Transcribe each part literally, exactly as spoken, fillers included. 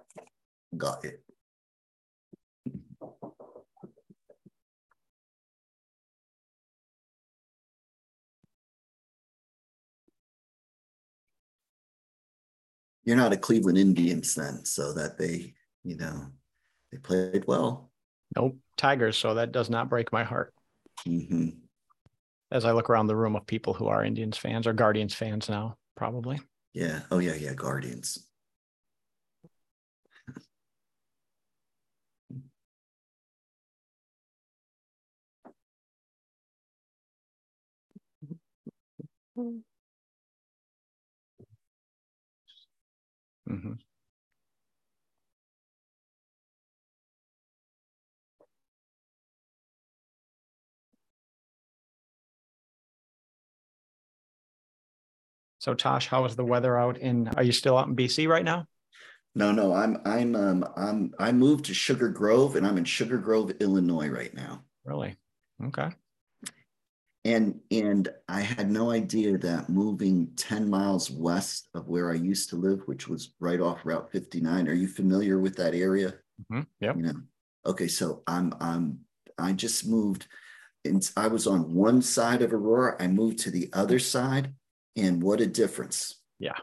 Got it. You're not a Cleveland Indians then, so that they, you know, they played well. Nope, Tigers. So that does not break my heart. Mm-hmm. As I look around the room of people who are Indians fans or Guardians fans now, probably. Yeah. Oh, yeah, yeah, Guardians. Mm-hmm. So Tosh, how is the weather out in, are you still out in B C right now? No, no, I'm I'm um I'm I moved to Sugar Grove and I'm in Sugar Grove, Illinois right now. Really? Okay. And and I had no idea that moving ten miles west of where I used to live, which was right off Route fifty-nine. Are you familiar with that area? Mm-hmm. Yep. You know. Okay, so I'm I'm I just moved and I was on one side of Aurora. I moved to the other side, and what a difference. Yeah.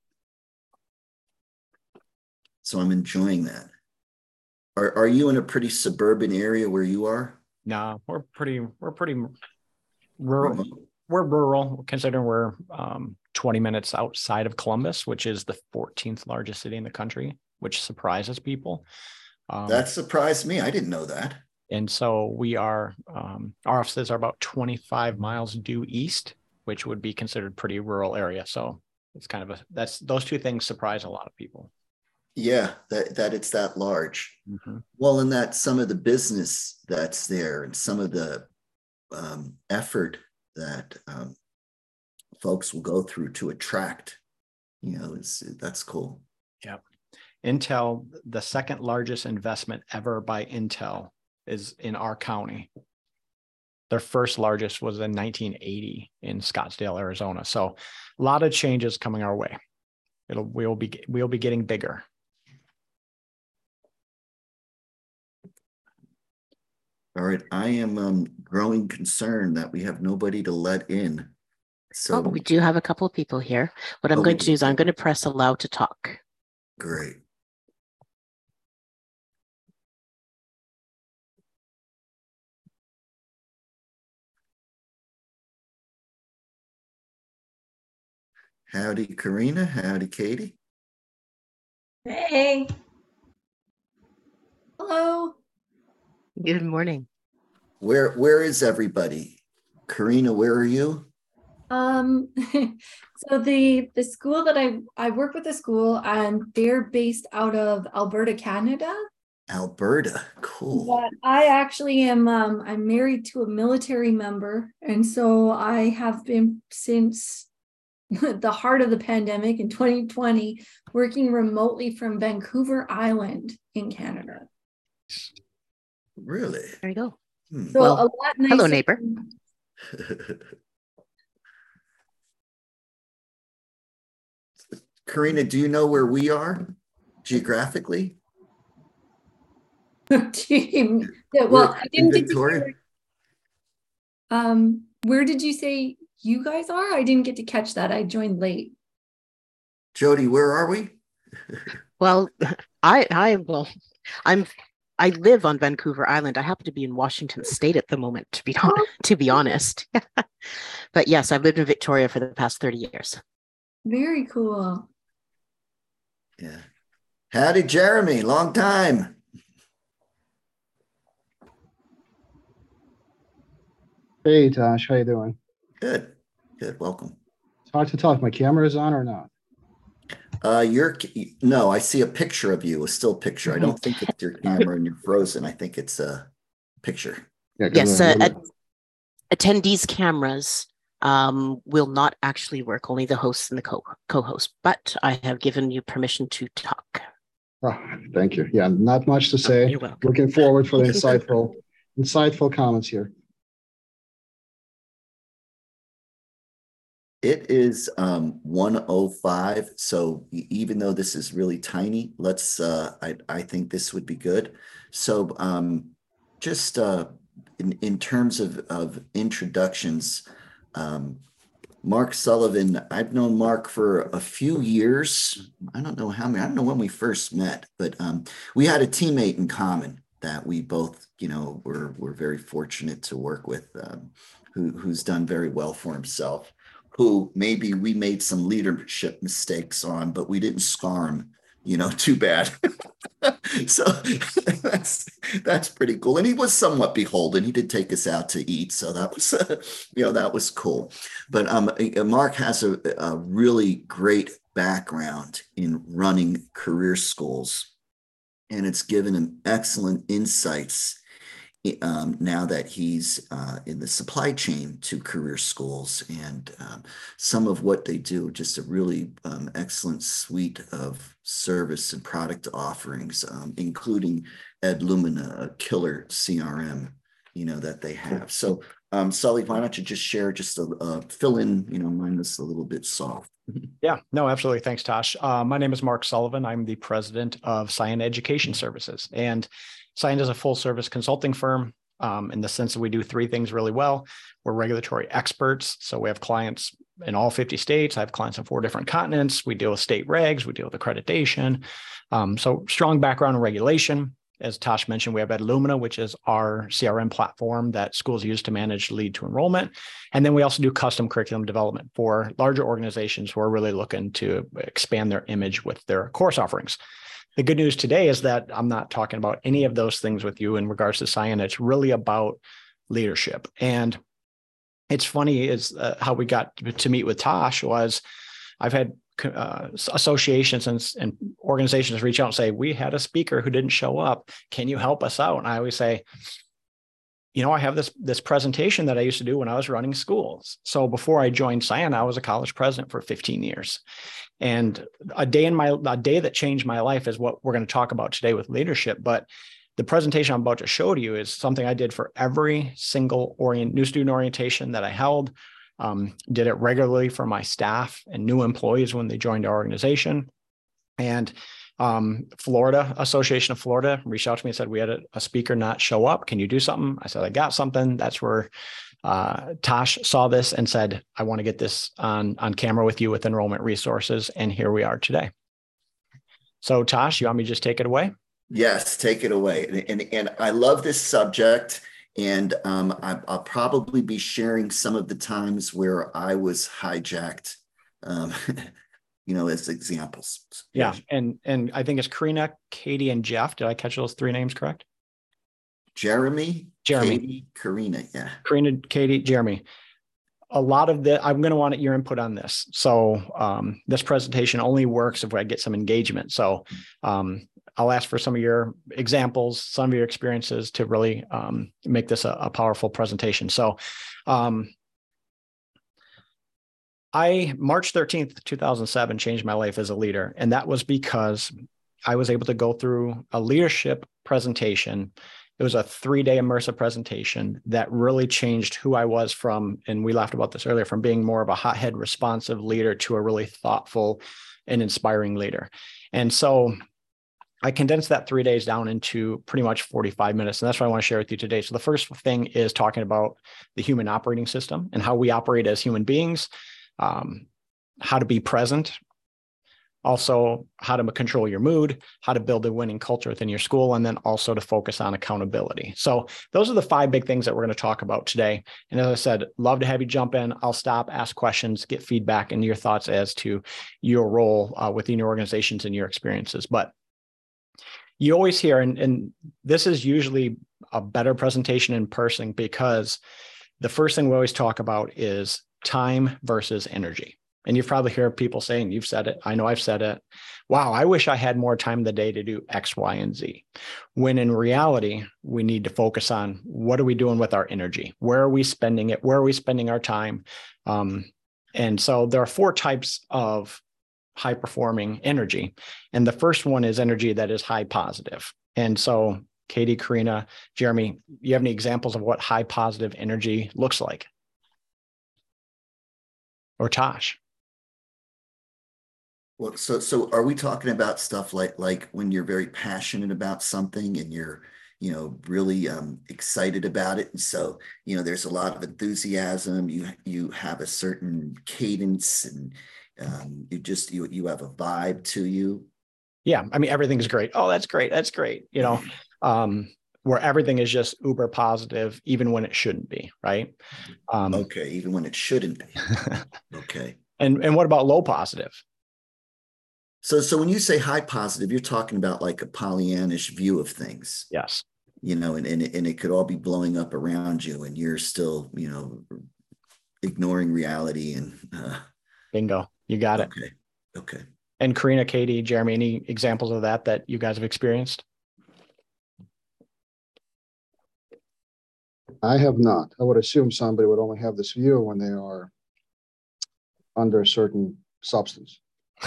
So I'm enjoying that. Are are you in a pretty suburban area where you are? No, we're pretty, we're pretty rural. Remote. We're rural, considering we're um, twenty minutes outside of Columbus, which is the fourteenth largest city in the country, which surprises people. Um, That surprised me. I didn't know that. and so we are, um, our offices are about twenty-five miles due east, which would be considered pretty rural area. So it's kind of a, that's, those two things surprise a lot of people. Yeah, that that it's that large. Mm-hmm. Well, and that some of the business that's there and some of the um, effort that um, folks will go through to attract, you know, is that's cool. Yeah. Intel, the second largest investment ever by Intel is in our county. Their first largest was in nineteen eighty in Scottsdale, Arizona. So a lot of changes coming our way. It'll, we'll be, we'll be getting bigger. All right, I am um, growing concerned that we have nobody to let in. So oh, we do have a couple of people here. What I'm oh, going to do is I'm going to press allow to talk. Great. Howdy, Karina. Howdy, Katie. Hey. Hello. Good morning. Where where is everybody? Karina, where are you? Um, so the the school that I I work with the school and they're based out of Alberta, Canada. Alberta, cool. But I actually am um I'm married to a military member, and so I have been since the heart of the pandemic in twenty twenty working remotely from Vancouver Island in Canada. Really? There you go. Hmm. So Well, a lot nicer. hello, neighbor. Karina, do you know where we are geographically? Team. Yeah, well, We're I in didn't get to Victoria. hear. Um, where did you say you guys are? I didn't get to catch that. I joined late. Jody, where are we? Well, I I well, I'm I live on Vancouver Island. I happen to be in Washington State at the moment, to be Oh. to be honest. But yes, I've lived in Victoria for the past thirty years. Very cool. Yeah. Howdy, Jeremy. Long time. Hey, Tosh, how you doing? Good. Good. Welcome. It's hard to talk. My camera is on or not? Uh, you're no, I see a picture of you, a still picture. I don't think it's your camera and you're frozen. I think it's a picture. Yeah, 'cause Yes, I- uh, at- attendees' cameras um, will not actually work, only the hosts and the co- co-host, but I have given you permission to talk. oh, thank you. Yeah, not much to say. You're welcome. Looking forward for the insightful, insightful comments here. It is um, one oh five. So e- even though this is really tiny, let's, uh, I, I think this would be good. So um, just uh, in, in terms of, of introductions, um, Mark Sullivan, I've known Mark for a few years. I don't know how many, I don't know when we first met, but um, we had a teammate in common that we both, you know, were, were very fortunate to work with, um, who, who's done very well for himself, who maybe we made some leadership mistakes on, but we didn't scar him, you know, too bad. So that's that's pretty cool. And he was somewhat beholden. He did take us out to eat, so that was, uh, you know, that was cool. But um, Mark has a, a really great background in running career schools, and it's given him excellent insights um, now that he's uh, in the supply chain to career schools, and um, some of what they do, just a really um, excellent suite of service and product offerings, um, including Edlumina, a killer C R M, you know, that they have. So, um, Sully, why don't you just share, just a uh, fill in, you know, mine was a little bit soft. Yeah, no, absolutely. Thanks, Tosh. Uh, my name is Mark Sullivan. I'm the president of Cyan Education Services. And Cyan is a full service consulting firm um, in the sense that we do three things really well. We're regulatory experts. So we have clients in all fifty states. I have clients on four different continents. We deal with state regs. We deal with accreditation. Um, so strong background in regulation. As Tosh mentioned, we have Edlumina, which is our C R M platform that schools use to manage lead to enrollment. And then we also do custom curriculum development for larger organizations who are really looking to expand their image with their course offerings. The good news today is that I'm not talking about any of those things with you in regards to Cyan. It's really about leadership. And it's funny is uh, how we got to meet with Tosh was I've had Uh, associations and, and organizations reach out and say, we had a speaker who didn't show up. Can you help us out? And I always say, you know, I have this, this presentation that I used to do when I was running schools. So before I joined Cyan, I was a college president for fifteen years. And a day in my, a day that changed my life is what we're going to talk about today with leadership. But the presentation I'm about to show to you is something I did for every single orient, new student orientation that I held. Um, did it regularly for my staff and new employees when they joined our organization. And um, Florida, Association of Florida reached out to me and said, we had a, a speaker not show up. Can you do something? I said, I got something. That's where uh, Tosh saw this and said, I want to get this on, on camera with you with Enrollment Resources. And here we are today. So Tosh, you want me to just take it away? Yes, take it away. And, and, and I love this subject. And um, I, I'll probably be sharing some of the times where I was hijacked, um, you know, as examples. Yeah. And, and I think it's Karina, Katie, and Jeff. Did I catch those three names correct? Jeremy, Jeremy, Katie, Karina. Yeah. Karina, Katie, Jeremy. A lot of the, I'm going to want your input on this. So um, this presentation only works if I get some engagement. So um, I'll ask for some of your examples, some of your experiences to really um, make this a, a powerful presentation. So um, I, March thirteenth, two thousand seven, changed my life as a leader. And that was because I was able to go through a leadership presentation. It was a three-day immersive presentation that really changed who I was from, and we laughed about this earlier, from being more of a hothead responsive leader to a really thoughtful and inspiring leader. And so I condensed that three days down into pretty much forty-five minutes. And that's what I want to share with you today. So the first thing is talking about the human operating system and how we operate as human beings, um, how to be present, also how to control your mood, how to build a winning culture within your school, and then also to focus on accountability. So those are the five big things that we're going to talk about today. And as I said, love to have you jump in. I'll stop, ask questions, get feedback and your thoughts as to your role uh, within your organizations and your experiences. But you always hear, and, and this is usually a better presentation in person, because the first thing we always talk about is time versus energy. And you've probably heard people saying, you've said it, I know I've said it, wow, I wish I had more time in the day to do X, Y, and Z. When in reality, we need to focus on what are we doing with our energy? Where are we spending it? Where are we spending our time? Um, and so there are four types of high performing energy. And the first one is energy that is high positive. And so Katie, Karina, Jeremy, you have any examples of what high positive energy looks like? or Tosh? Well, so so are we talking about stuff like like when you're very passionate about something and you're, you know, really um, excited about it, and so you know there's a lot of enthusiasm. You you have a certain cadence, and um, you just you you have a vibe to you. Yeah, I mean everything's great. Oh, that's great. That's great. You know, um, where everything is just uber positive, even when it shouldn't be, right? Um, Okay, even when it shouldn't be. Okay. and and what about low positive? So, so when you say high positive, you're talking about like a Pollyannish view of things, Yes. you know, and, and, and it could all be blowing up around you and you're still, you know, ignoring reality and, uh, Bingo. You got it. okay. Okay. And Karina, Katie, Jeremy, any examples of that that you guys have experienced? I have not. I would assume somebody would only have this view when they are under a certain substance.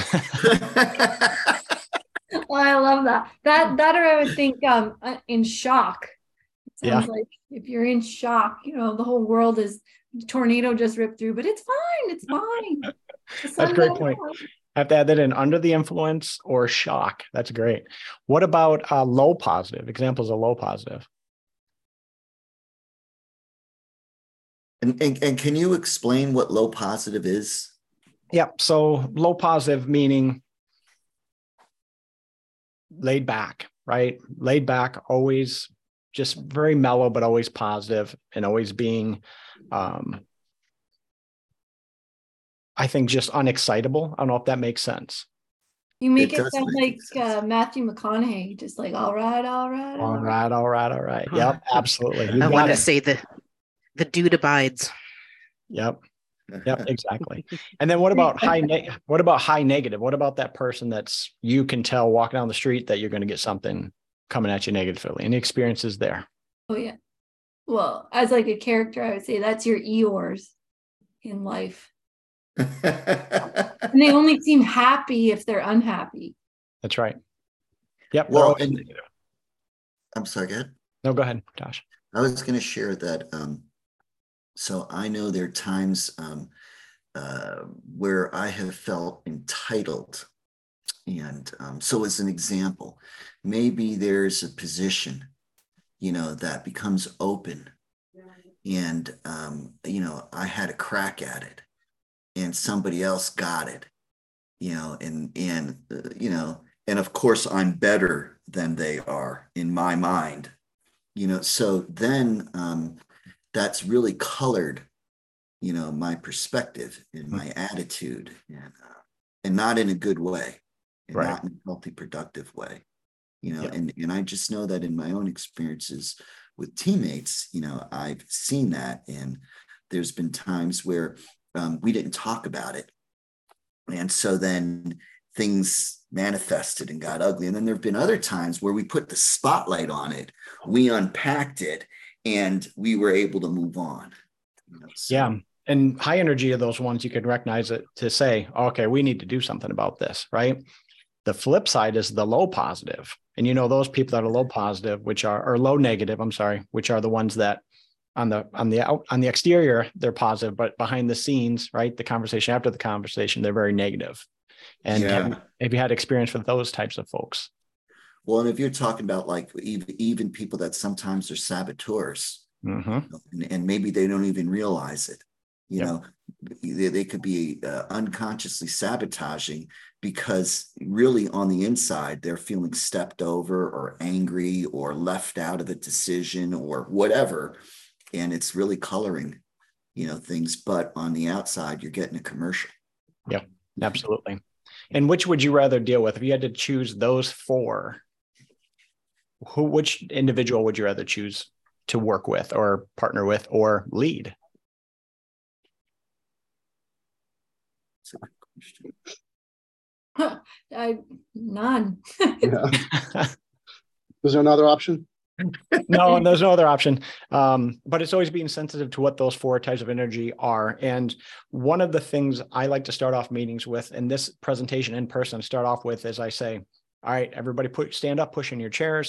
Well, I love that. That that or I would think um uh, in shock. It sounds Yeah. like if you're in shock, you know, the whole world is tornado just ripped through, but it's fine. It's fine. The That's a sun's great out point. now. I have to add that in, under the influence or shock. That's great. What about uh, low positive? Examples of low positive? And, and, and can you explain what low positive is? Yeah. So low positive meaning laid back, right? Laid back, always just very mellow, but always positive and always being, um, I think, just unexcitable. I don't know if that makes sense. You make It it, does sound make like sense. uh, Matthew McConaughey, just like all right, all right, All right, all right, all right. Yep, absolutely. You I got want to it. say the the dude abides. Yep. Yep, exactly. And then what about high ne- what about high negative? What about that person that's you can tell walking down the street that you're going to get something coming at you negatively? Any experiences there? Oh yeah. Well, as like a character, I would say that's your Eeyores in life. And they only seem happy if they're unhappy. That's right. Yep. they're Well, always and negative. I'm sorry, go ahead. No, go ahead, Tosh. I was going to share that. Um, so I know there are times um, uh, where I have felt entitled. And um, so as an example, maybe there's a position, you know, that becomes open. And, um, you know, I had a crack at it and somebody else got it, you know, and, and, uh, you know, and of course I'm better than they are in my mind, you know, so then um, that's really colored, you know, my perspective and my attitude, and uh, and not in a good way, and Right. not in a healthy, productive way, you know. Yeah. And and I just know that in my own experiences with teammates, you know, I've seen that, and there's been times where um, we didn't talk about it, and so then things manifested and got ugly. And then there have been other times where we put the spotlight on it, we unpacked it, and we were able to move on. You know, so. Yeah. And high energy are those ones you can recognize it to say, okay, we need to do something about this, right? The flip side is the low positive. And you know, those people that are low positive, which are, or low negative, I'm sorry, which are the ones that on the, on the out, on the exterior, they're positive, but behind the scenes, right? The conversation after the conversation, they're very negative. And Yeah. have, you, have you had experience with those types of folks? Well, and if you're talking about like even, even people that sometimes are saboteurs, Mm-hmm. and, and maybe they don't even realize it, you Yep. know, they, they could be uh, unconsciously sabotaging because really on the inside, they're feeling stepped over or angry or left out of the decision or whatever. And it's really coloring, you know, things. But on the outside, you're getting a commercial. Yep, absolutely. And which would you rather deal with? If you had to choose those four, who, which individual would you rather choose to work with or partner with or lead? That's a good question. I none. Yeah. Is there another option? No, and there's no other option. Um, but it's always being sensitive to what those four types of energy are. And one of the things I like to start off meetings with, and this presentation in person, start off with, is I say, all right, everybody put stand up, push in your chairs.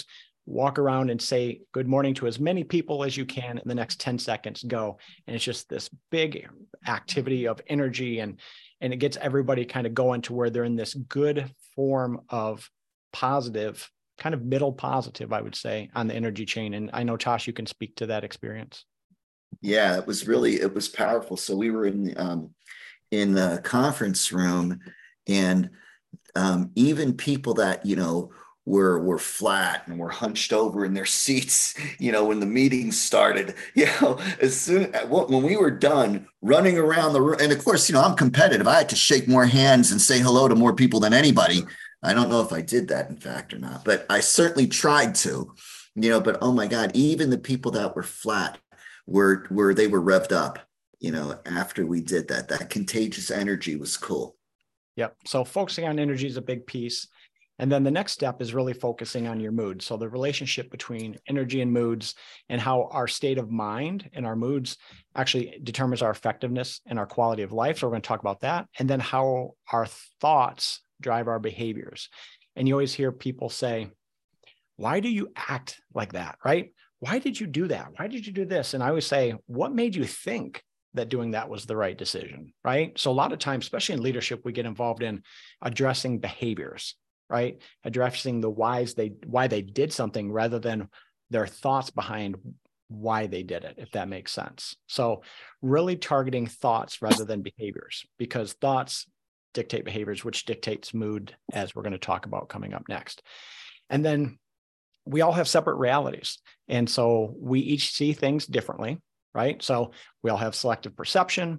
walk around and say good morning to as many people as you can in the next ten seconds, go. And it's just this big activity of energy, and, and it gets everybody kind of going to where they're in this good form of positive, kind of middle positive, I would say, on the energy chain. And I know, Tosh, you can speak to that experience. Yeah, it was really, it was powerful. So we were in the, um, in the conference room, and um, even people that, you know, were, were flat and were hunched over in their seats, you know, when the meeting started, you know, as soon, when we were done running around the room, and of course, you know, I'm competitive. I had to shake more hands and say hello to more people than anybody. I don't know if I did that, in fact, or not, but I certainly tried to, you know, but oh my God, even the people that were flat were, were, they were revved up, you know, after we did that. That contagious energy was cool. Yep. So focusing on energy is a big piece. And then the next step is really focusing on your mood. So the relationship between energy and moods, and how our state of mind and our moods actually determines our effectiveness and our quality of life. So we're going to talk about that. And then how our thoughts drive our behaviors. And you always hear people say, why do you act like that, right? Why did you do that? Why did you do this? And I always say, what made you think that doing that was the right decision, right? So a lot of times, especially in leadership, we get involved in addressing behaviors, right? Addressing the whys they, why they did something, rather than their thoughts behind why they did it, if that makes sense. So really targeting thoughts rather than behaviors, because thoughts dictate behaviors, which dictates mood, as we're going to talk about coming up next. And then we all have separate realities. And so we each see things differently, right? So we all have selective perception.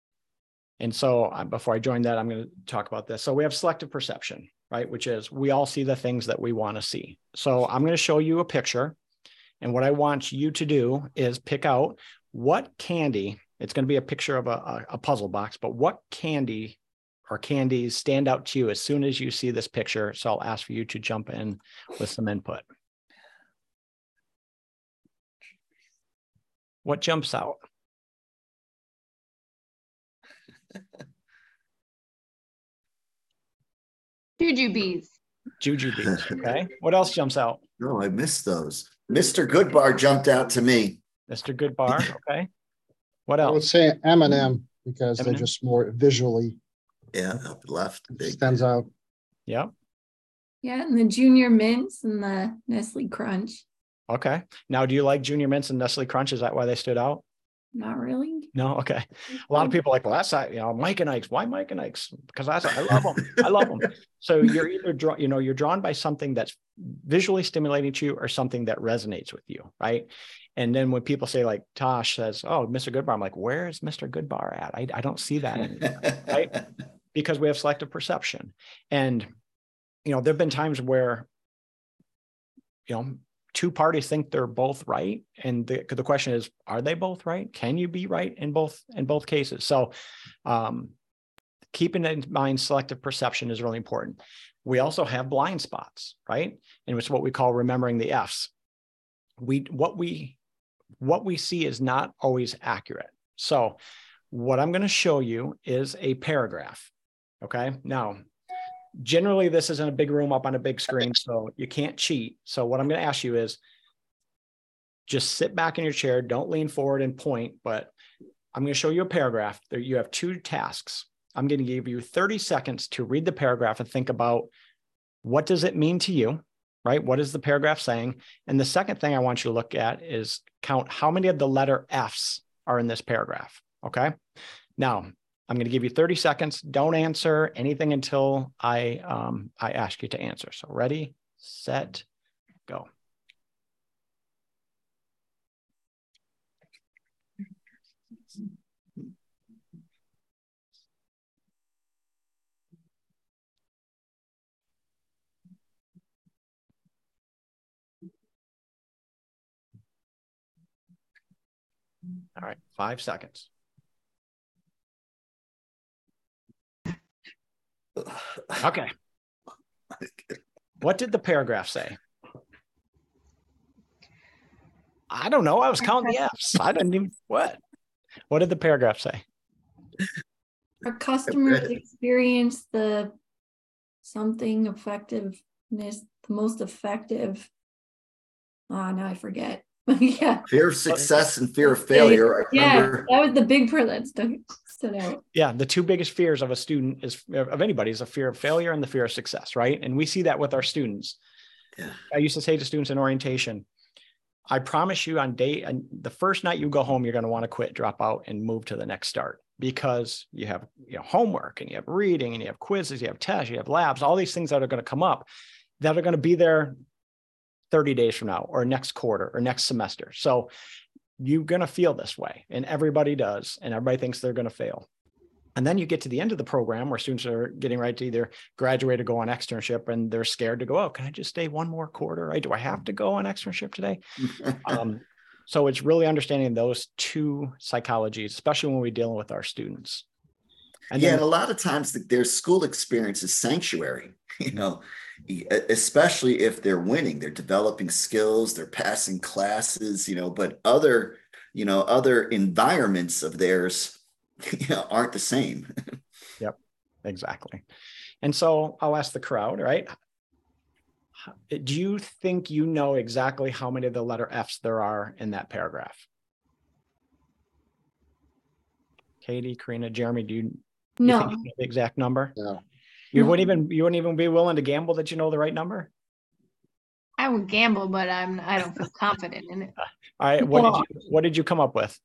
And so uh, before I join that, I'm going to talk about this. So we have selective perception, right? Which is we all see the things that we want to see. So I'm going to show you a picture. And what I want you to do is pick out what candy, it's going to be a picture of a, a puzzle box, but what candy or candies stand out to you as soon as you see this picture. So I'll ask for you to jump in with some input. What jumps out? Jujubes. Jujubes. Okay. What else jumps out? No, I missed those. Mister Goodbar jumped out to me. Mister Goodbar. Okay. What I would else? say M and M, because M and M? they're just more visually Yeah, up left. Big. stands out. Yep. Yeah, and the Junior Mints and the Nestle Crunch. Okay. Now, do you like Junior Mints and Nestle Crunch? Is that why they stood out? Not really. No. Okay. A lot of people are like, well, that's not, you know, Mike and Ike's. Why Mike and Ike's? Because I, I love them. I love them. So you're either drawn, you know, you're drawn by something that's visually stimulating to you, or something that resonates with you, right? And then when people say, like Tosh says, oh, Mister Goodbar, I'm like, where is Mister Goodbar at? I, I don't see that anymore, right? Because we have selective perception. And, you know, there've been times where, you know, two parties think they're both right. And the, the question is, are they both right? Can you be right in both, in both cases? So um, keeping in mind selective perception is really important. We also have blind spots, right? And it's what we call remembering the F's. We, what we, what we see is not always accurate. So what I'm going to show you is a paragraph. Okay. Now, generally, this is in a big room up on a big screen, so you can't cheat. So what I'm going to ask you is just sit back in your chair. Don't lean forward and point, but I'm going to show you a paragraph. There you have two tasks. I'm going to give you thirty seconds to read the paragraph and think about, what does it mean to you, right? What is the paragraph saying? And the second thing I want you to look at is count how many of the letter F's are in this paragraph. Okay. Now, I'm going to give you thirty seconds. Don't answer anything until I, um, I ask you to answer. So ready, set, go. All right, five seconds. Okay. What did the paragraph say? I don't know. I was counting the F's. I didn't even, what? What did the paragraph say? Our customers experience the something effectiveness, the most effective Oh, now I forget. Yeah. Fear of success and fear of failure. I Yeah, remember. that was the big part that stood, stood out. Yeah, the two biggest fears of a student is of anybody is a fear of failure and the fear of success, right? And we see that with our students. Yeah. I used to say to students in orientation, I promise you on day and the first night you go home, you're going to want to quit, drop out, and move to the next start because you have you know homework and you have reading and you have quizzes, you have tests, you have labs, all these things that are going to come up that are going to be there thirty days from now or next quarter or next semester. So you're going to feel this way, and everybody does, and everybody thinks they're going to fail. And then you get to the end of the program where students are getting ready to either graduate or go on externship, and they're scared to go, oh, can I just stay one more quarter? Right? Do I have to go on externship today? um, so it's really understanding those two psychologies, especially when we're dealing with our students. And yeah, then, and a lot of times the, their school experience is sanctuary, you know, especially if they're winning, they're developing skills, they're passing classes, you know, but other, you know, other environments of theirs, you know, aren't the same. Yep, exactly. And so I'll ask the crowd, right? Do you think you know exactly how many of the letter F's there are in that paragraph? Katie, Karina, Jeremy, do you, you No, think you know the exact number? No. You No. wouldn't even you wouldn't even be willing to gamble that you know the right number? I would gamble, but I'm I don't feel confident in it. All right, what did Well- you what did you come up with?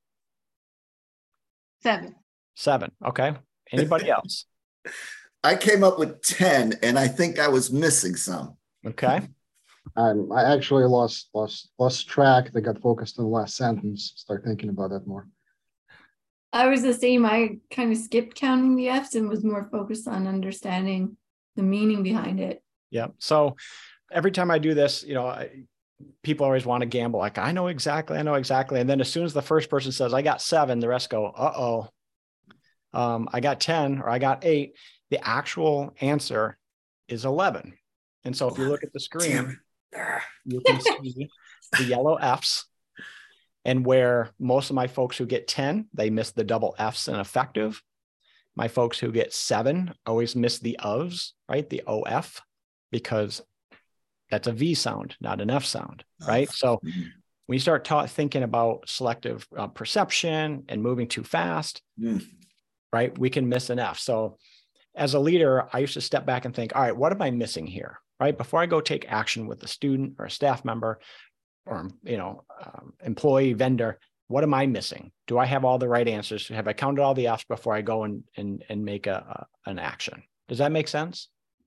Seven. Seven. Okay. Anybody else? I came up with ten, and I think I was missing some. Okay. Um, I actually lost lost lost track. They got focused on the last sentence. Start thinking about that more. I was the same. I kind of skipped counting the F's and was more focused on understanding the meaning behind it. Yeah. So every time I do this, you know, I, people always want to gamble. Like, I know exactly, I know exactly. And then as soon as the first person says, I got seven, the rest go, uh-oh, um, I got ten or I got eight. The actual answer is eleven. And so if you look at the screen, you can see the yellow F's. And where most of my folks who get ten, they miss the double F's in effective. My folks who get seven always miss the ofs, right? The O F, because that's a V sound, not an F sound, right? So when you start ta- thinking about selective uh, perception and moving too fast, Mm. right, we can miss an F. So as a leader, I used to step back and think, all right, what am I missing here, right? Before I go take action with a student or a staff member or, you know, um, employee, vendor, what am I missing? Do I have all the right answers? Have I counted all the F's before I go and and, and make a, a an action? Does that make sense?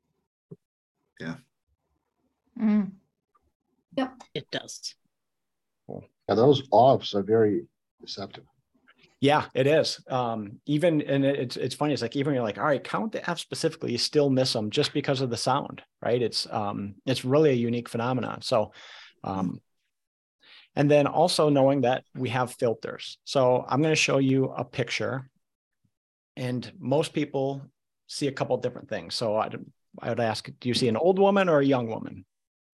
Yeah. Mm. It does. Yeah, those offs are very deceptive. Yeah, it is. Um, even, and it's it's funny. It's like, even when you're like, all right, count the F specifically, you still miss them just because of the sound, right? It's um, it's really a unique phenomenon. So, um, and then also knowing that we have filters. So I'm going to show you a picture, and most people see a couple different things. So I'd, I would ask, do you see an old woman or a young woman?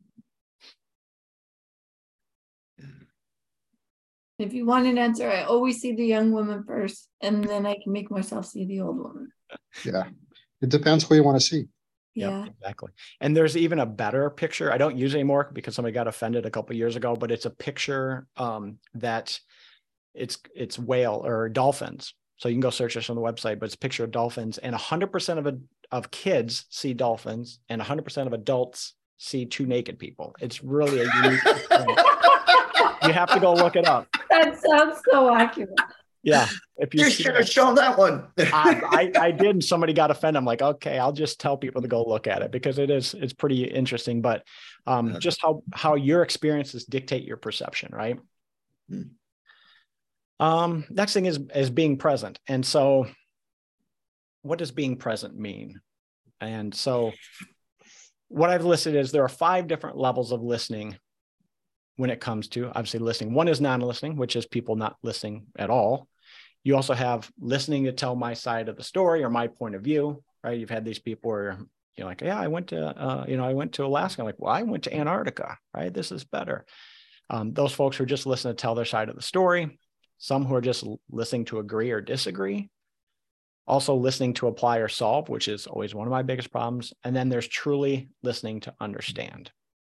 If you want an answer, I always see the young woman first, and then I can make myself see the old woman. Yeah. It depends who you want to see. Yeah. Yep, exactly. And there's even a better picture. I don't use anymore because somebody got offended a couple of years ago, but it's a picture um, that it's it's whale or dolphins. So you can go search this on the website, but it's a picture of dolphins, and one hundred percent of a, of kids see dolphins, and one hundred percent of adults see two naked people. It's really a unique experience. You have to go look it up. That sounds so accurate. Yeah. If you You see should that. have shown that one. I, I, I did, and somebody got offended. I'm like, okay, I'll just tell people to go look at it because it is, it's pretty interesting, but um, just how, how your experiences dictate your perception, right? Hmm. Um, next thing is, is being present. And so what does being present mean? And so what I've listed is there are five different levels of listening when it comes to obviously listening. One is non-listening, which is people not listening at all. You also have listening to tell my side of the story or my point of view, right? You've had these people where you're like, yeah, I went to, uh, you know, I went to Alaska. I'm like, well, I went to Antarctica, right? This is better. Um, those folks who are just listening to tell their side of the story. Some who are just listening to agree or disagree. Also listening to apply or solve, which is always one of my biggest problems. And then there's truly listening to understand.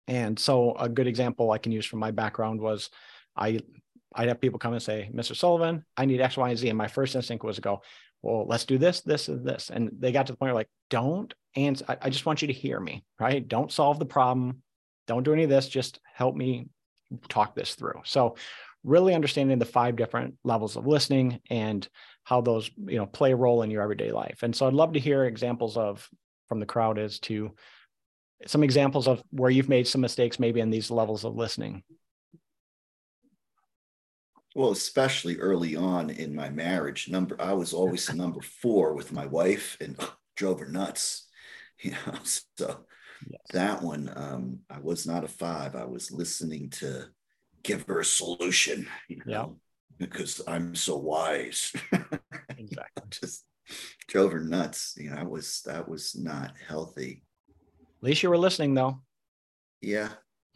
And so a good example I can use from my background was I, I'd have people come and say, Mister Sullivan, I need X, Y, and Z. And my first instinct was to go, well, let's do this, this, and this. And they got to the point where like, don't answer. I, I just want you to hear me, right? Don't solve the problem. Don't do any of this. Just help me talk this through. So really understanding the five different levels of listening and how those, you know, play a role in your everyday life. And so I'd love to hear examples of from the crowd as to some examples of where you've made some mistakes, maybe in these levels of listening. Well, especially early on in my marriage, number I was always number four with my wife, and oh, drove her nuts. You know, so yes. That one, um, I was not a five. I was listening to give her a solution, you know, yeah. because I'm so wise. Exactly. Just drove her nuts. You know, I was that was not healthy. At least you were listening, though. Yeah.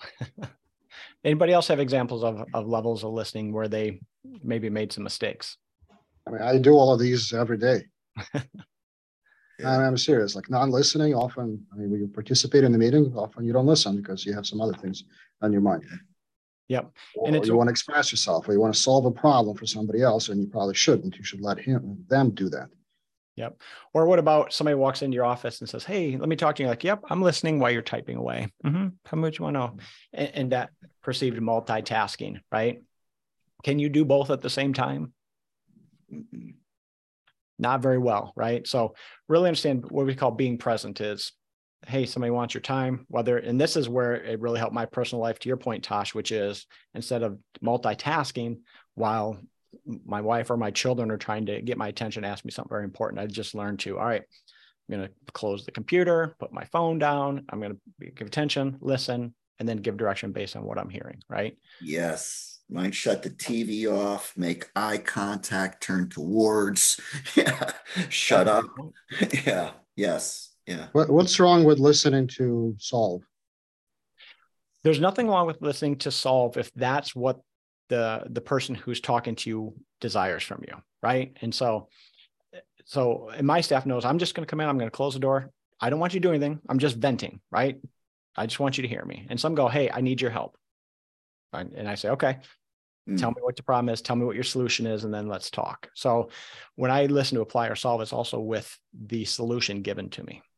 Anybody else have examples of, of levels of listening where they maybe made some mistakes? I mean, I do all of these every day. Yeah. I mean, I'm serious. Like non-listening, often, I mean, when you participate in the meeting, often you don't listen because you have some other things on your mind. Yep. Or and it's you want to express yourself, or you want to solve a problem for somebody else, and you probably shouldn't. You should let him, them do that. Yep. Or what about somebody walks into your office and says, hey, let me talk to you. Like, yep, I'm listening while you're typing away. Mm-hmm. How much you want to know? And, and that perceived multitasking, right? Can you do both at the same time? Mm-mm. Not very well, right? So really understand what we call being present is, hey, somebody wants your time, whether, and this is where it really helped my personal life, to your point, Tosh, which is instead of multitasking while my wife or my children are trying to get my attention, ask me something very important, I just learned to, all right, I'm going to close the computer, put my phone down, I'm going to give attention, listen, and then give direction based on what I'm hearing, right? Yes. Mine shut the T V off, make eye contact, turn towards, yeah, shut up. Yeah. Yes. Yeah. What, what's wrong with listening to solve? There's nothing wrong with listening to solve if that's what the the person who's talking to you desires from you, right? And so, so and my staff knows I'm just going to come in, I'm going to close the door. I don't want you to do anything. I'm just venting, right? I just want you to hear me. And some go, hey, I need your help. And I say, okay, mm. tell me what the problem is. Tell me what your solution is. And then let's talk. So when I listen to apply or solve, it's also with the solution given to me.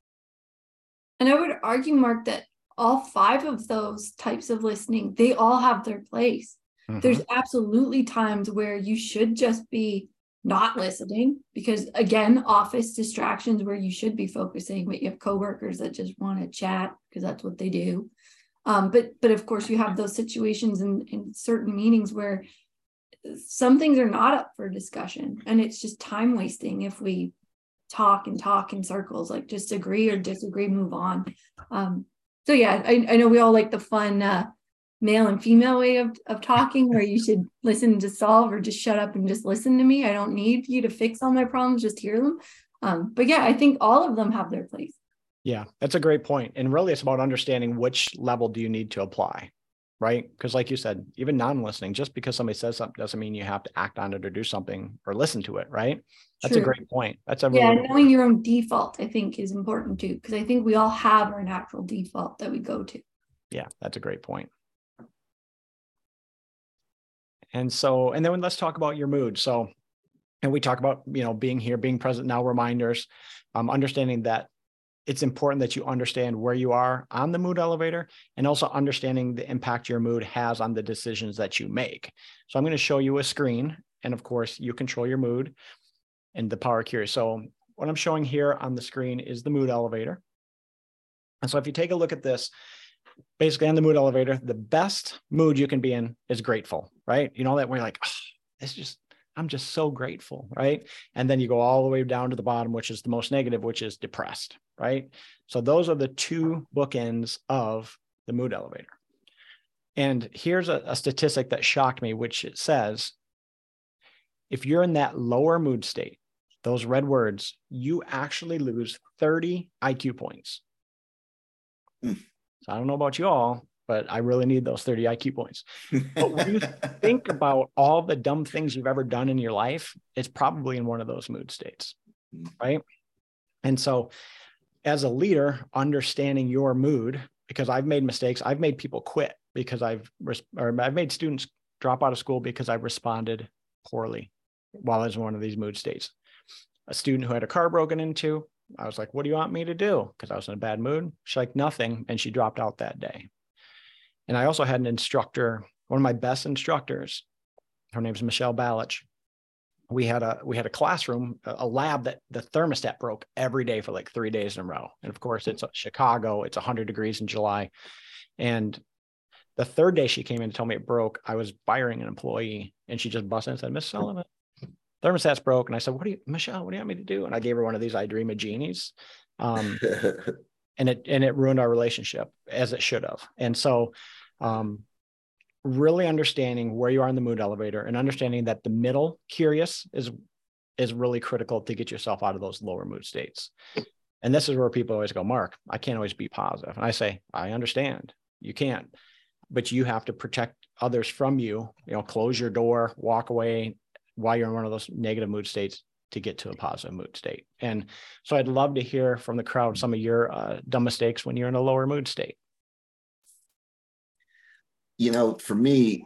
And I would argue, Mark, that all five of those types of listening, they all have their place. Mm-hmm. There's absolutely times where you should just be not listening because, again, office distractions where you should be focusing, but you have coworkers that just want to chat because that's what they do. Um, but, but of course, you have those situations in, in certain meetings where some things are not up for discussion, and it's just time wasting if we talk and talk in circles, like just agree or disagree, move on. Um, so yeah, I, I know we all like the fun uh, male and female way of, of talking where you should listen to solve or just shut up and just listen to me. I don't need you to fix all my problems, just hear them. Um, but yeah, I think all of them have their place. Yeah, that's a great point. And really it's about understanding which level do you need to apply, right? Because like you said, even non-listening, just because somebody says something doesn't mean you have to act on it or do something or listen to it, right? That's True. A great point. That's a really yeah, knowing your own default, I think, is important too, because I think we all have our natural default that we go to. Yeah, that's a great point. And so, and then let's talk about your mood. So, and we talk about, you know, being here, being present now, reminders, um, understanding that it's important that you understand where you are on the mood elevator and also understanding the impact your mood has on the decisions that you make. So I'm going to show you a screen, and of course you control your mood and the power curious. So what I'm showing here on the screen is the mood elevator. And so if you take a look at this, basically on the mood elevator, the best mood you can be in is grateful, right? You know that where you're like, oh, it's just, I'm just so grateful, right? And then you go all the way down to the bottom, which is the most negative, which is depressed, right? So those are the two bookends of the mood elevator. And here's a, a statistic that shocked me, which it says, if you're in that lower mood state, those red words, you actually lose thirty I Q points. Mm. So I don't know about you all, but I really need those thirty I Q points. But when you think about all the dumb things you've ever done in your life, it's probably in one of those mood states, right? And so as a leader, understanding your mood because I've made mistakes. I've made people quit because I've, or I've made students drop out of school because I responded poorly while I was in one of these mood states. A student who had a car broken into, I was like, what do you want me to do? Because I was in a bad mood. She's like, nothing. And she dropped out that day. And I also had an instructor, one of my best instructors. Her name's Michelle Balich. We had a we had a classroom, a lab that the thermostat broke every day for like three days in a row. And of course, it's Chicago. It's one hundred degrees in July. And the third day she came in to tell me it broke, I was firing an employee, and she just busted in and said, Miss Sullivan, thermostat's broke. And I said, what do you, Michelle, what do you want me to do? And I gave her one of these I Dream of Genies. Um, and it and it ruined our relationship, as it should have. And so um, really understanding where you are in the mood elevator and understanding that the middle, curious, is is really critical to get yourself out of those lower mood states. And this is where people always go, Mark, I can't always be positive. And I say, I understand, you can't, but you have to protect others from you, you know, close your door, walk away while you're in one of those negative mood states to get to a positive mood state. And so I'd love to hear from the crowd some of your uh, dumb mistakes when you're in a lower mood state. You know, for me,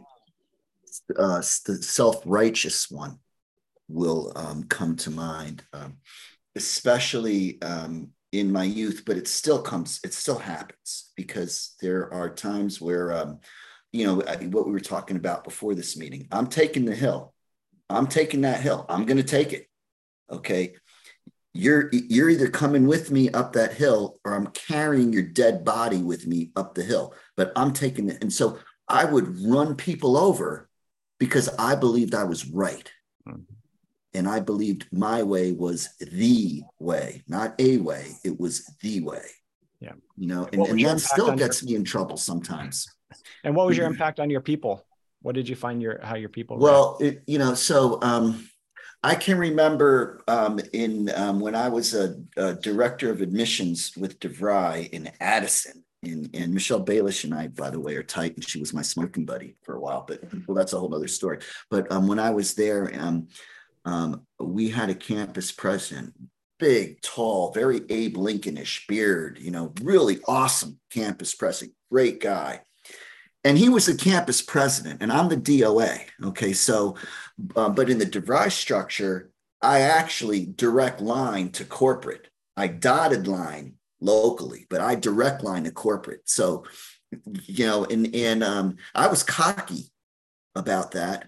uh, the self-righteous one will um, come to mind, um, especially um, in my youth, but it still comes, it still happens, because there are times where, um, you know, what we were talking about before this meeting, I'm taking the hill. I'm taking that hill. I'm going to take it. Okay. You're, you're either coming with me up that hill, or I'm carrying your dead body with me up the hill, but I'm taking it. And so I would run people over because I believed I was right. Mm-hmm. And I believed my way was the way, not a way. It was the way. Yeah. You know, and, and that still gets your... me in trouble sometimes. And what was your impact on your people? What did you find your, how your people? Well, it, you know, so um, I can remember um, in um, when I was a, a director of admissions with DeVry in Addison, and, and Michelle Balich and I, by the way, are tight, and she was my smoking buddy for a while, but well, that's a whole other story. But um, when I was there, um, um, we had a campus president, big, tall, very Abe Lincoln-ish beard, you know, really awesome campus president, great guy. And he was the campus president, and I'm the D O A. Okay, so, uh, but in the DeVry structure, I actually direct line to corporate. I dotted line locally, but I direct line to corporate. So, you know, and and um, I was cocky about that,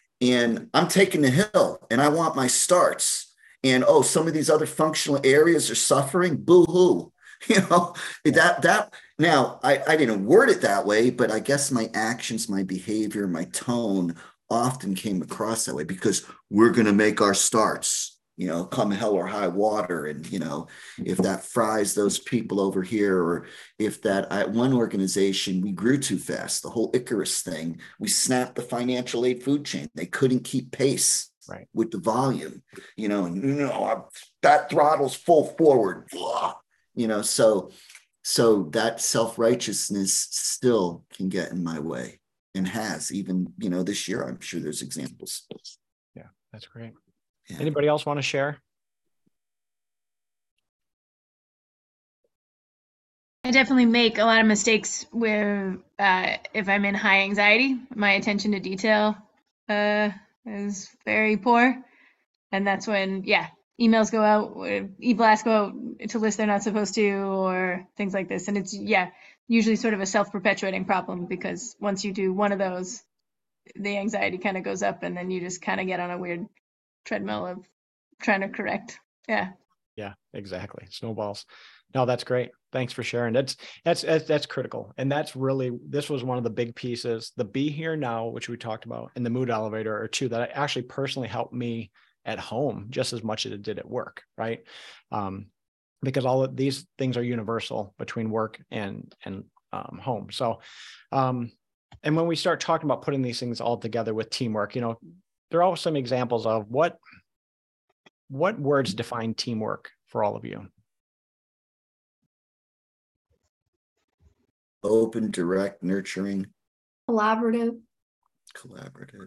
and I'm taking the hill, and I want my starts. And oh, some of these other functional areas are suffering. Boo hoo, you know that that. Now, I, I didn't word it that way, but I guess my actions, my behavior, my tone often came across that way, because we're going to make our starts, you know, come hell or high water. And, you know, if that fries those people over here, or if that at one organization, we grew too fast, the whole Icarus thing, we snapped the financial aid food chain. They couldn't keep pace right. with the volume, you know, and, you know, that throttle's full forward, you know, so... So that self-righteousness still can get in my way, and has, even, you know, this year, I'm sure there's examples. Yeah, that's great. Yeah. Anybody else want to share? I definitely make a lot of mistakes where uh, if I'm in high anxiety, my attention to detail uh, is very poor. And that's when, yeah, emails go out, e-blasts go out to lists they're not supposed to, or things like this. And it's, yeah, usually sort of a self-perpetuating problem, because once you do one of those, the anxiety kind of goes up, and then you just kind of get on a weird treadmill of trying to correct. Yeah. Yeah, exactly. Snowballs. No, that's great. Thanks for sharing. That's, that's, that's, that's critical. And that's really, this was one of the big pieces. The Be Here Now, which we talked about, and the mood elevator are two that actually personally helped me at home just as much as it did at work, right? Um, because all of these things are universal between work and and um, home. So, um, and when we start talking about putting these things all together with teamwork, you know, there are some examples of what what words define teamwork for all of you. Open, direct, nurturing, collaborative, collaborative.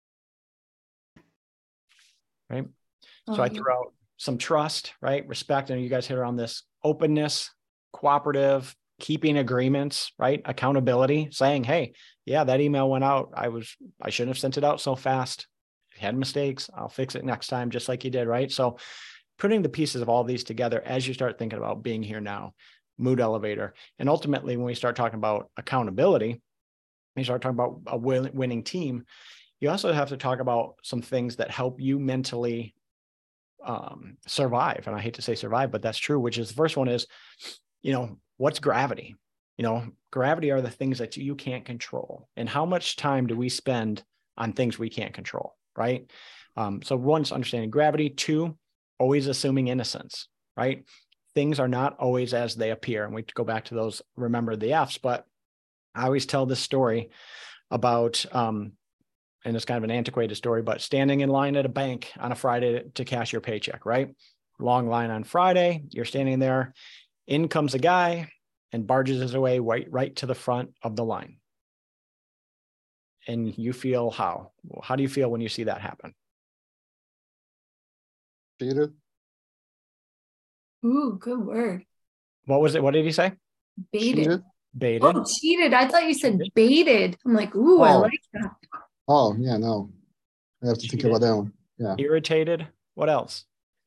Right. So I threw out some trust, right? Respect. And you guys hit around this openness, cooperative, keeping agreements, right? Accountability, saying, hey, yeah, that email went out. I was, I shouldn't have sent it out so fast. I had mistakes. I'll fix it next time, just like you did, right? So putting the pieces of all these together as you start thinking about being here now, mood elevator. And ultimately, when we start talking about accountability, we start talking about a winning team, you also have to talk about some things that help you mentally um, survive. And I hate to say survive, but that's true, which is the first one is, you know, what's gravity? You know, gravity are the things that you can't control. And how much time do we spend on things we can't control, right? Um, so one's understanding gravity. Two, always assuming innocence, right? Things are not always as they appear. And we go back to those, remember the F's, but I always tell this story about, um, and it's kind of an antiquated story, but standing in line at a bank on a Friday to cash your paycheck, right? Long line on Friday, you're standing there, in comes a guy and barges his way right, right to the front of the line. And you feel how? How do you feel when you see that happen? Cheated. Ooh, good word. What was it? What did he say? Baited. Cheated. Baited. Oh, cheated. I thought you said baited. I'm like, ooh, I Oh. like that. Oh, yeah, no. I have to think Cheated. about that one. Yeah. Irritated. What else?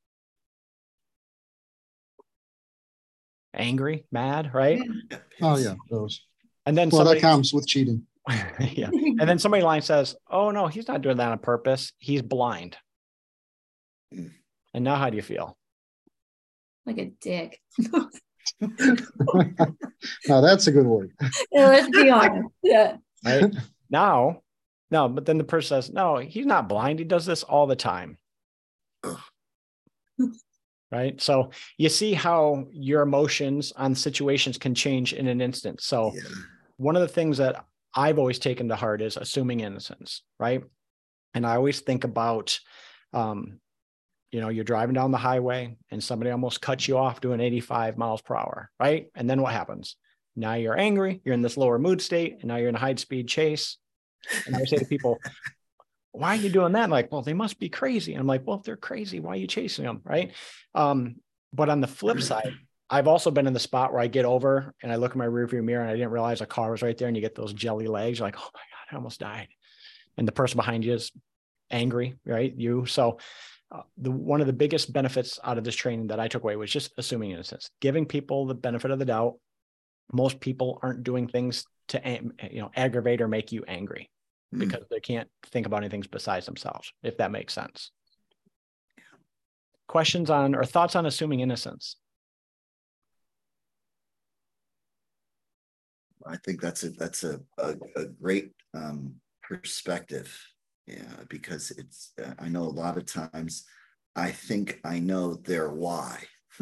Angry, mad, right? Yeah. Oh, yeah, those. And then Well, somebody, that comes with cheating. yeah. And then somebody line says, "Oh no, he's not doing that on purpose. He's blind." Mm. And now, how do you feel? Like a dick. Now that's a good word. Yeah, let's be honest. Yeah. Right now, no, but then the person says, "No, he's not blind. He does this all the time." Right. So you see how your emotions on situations can change in an instant. So Yeah. one of the things that I've always taken to heart is assuming innocence. Right. And I always think about, um, you know, you're driving down the highway and somebody almost cuts you off doing eighty-five miles per hour. Right. And then what happens? Now you're angry, you're in this lower mood state, and now you're in a high speed chase. And I say to people, why are you doing that? Like, well, they must be crazy. And I'm like, well, if they're crazy, why are you chasing them? Right. Um, but on the flip side, I've also been in the spot where I get over and I look in my rearview mirror and I didn't realize a car was right there, and you get those jelly legs. You're like, oh my God, I almost died. And the person behind you is angry, right? You. So uh, the one of the biggest benefits out of this training that I took away was just assuming innocence, giving people the benefit of the doubt. Most people aren't doing things to, you know, aggravate or make you angry, because they can't think about anything besides themselves, if that makes sense. Questions on or thoughts on assuming innocence? I think that's a that's a a, a great um, perspective, yeah, because it's uh, I know a lot of times I think I know their why.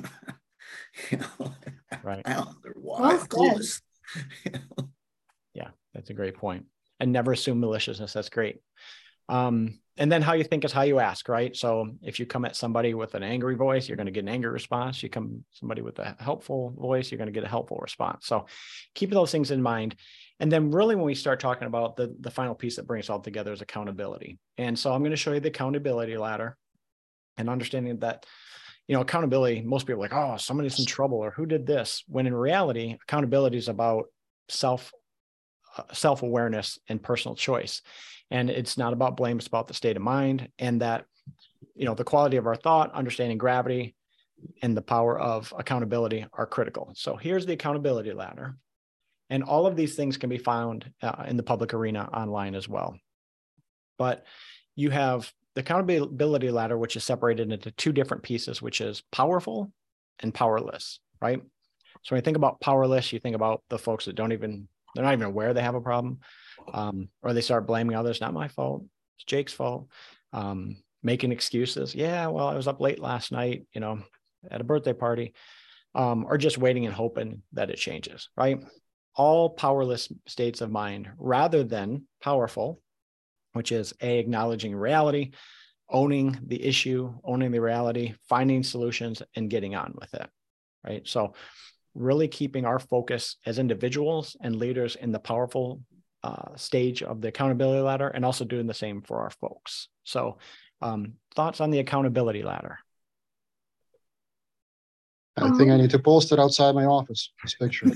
You know, Right. I don't know their why. Well Of course. said. You know? Yeah, that's a great point. And never assume maliciousness. That's great. Um, and then how you think is how you ask, right? So if you come at somebody with an angry voice, you're going to get an angry response. You come somebody with a helpful voice, you're going to get a helpful response. So keep those things in mind. And then really when we start talking about the, the final piece that brings it all together is accountability. And so I'm going to show you the accountability ladder, and understanding that, you know, accountability, most people are like, oh, somebody's in trouble, or who did this? When in reality, accountability is about self Uh, self-awareness and personal choice. And it's not about blame, it's about the state of mind, and that, you know, the quality of our thought, understanding gravity, and the power of accountability are critical. So here's the accountability ladder. And all of these things can be found uh, in the public arena online as well. But you have the accountability ladder, which is separated into two different pieces, which is powerful and powerless, right? So when you think about powerless, you think about the folks that don't even they're not even aware they have a problem, um, or they start blaming others. Not my fault. It's Jake's fault. Um, making excuses. Yeah, well, I was up late last night, you know, at a birthday party, um, or just waiting and hoping that it changes, right? All powerless states of mind, rather than powerful, which is A, acknowledging reality, owning the issue, owning the reality, finding solutions, and getting on with it, right? So really keeping our focus as individuals and leaders in the powerful uh, stage of the accountability ladder, and also doing the same for our folks. So um, thoughts on the accountability ladder? I think I need to post it outside my office, this picture.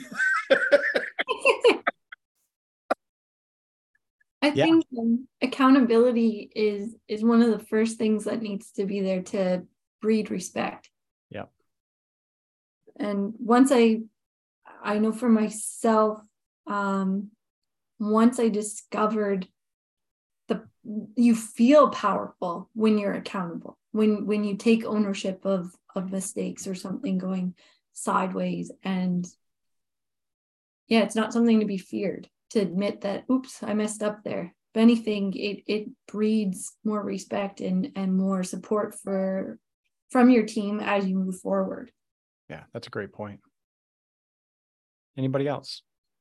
I Yeah. think um, accountability is is one of the first things that needs to be there to breed respect. Yeah. And once I, I know for myself, um, once I discovered the, you feel powerful when you're accountable, when when you take ownership of of mistakes or something going sideways, and yeah, it's not something to be feared. To admit that, oops, I messed up there. If anything, it it breeds more respect and and more support for from your team as you move forward. Yeah, that's a great point. Anybody else?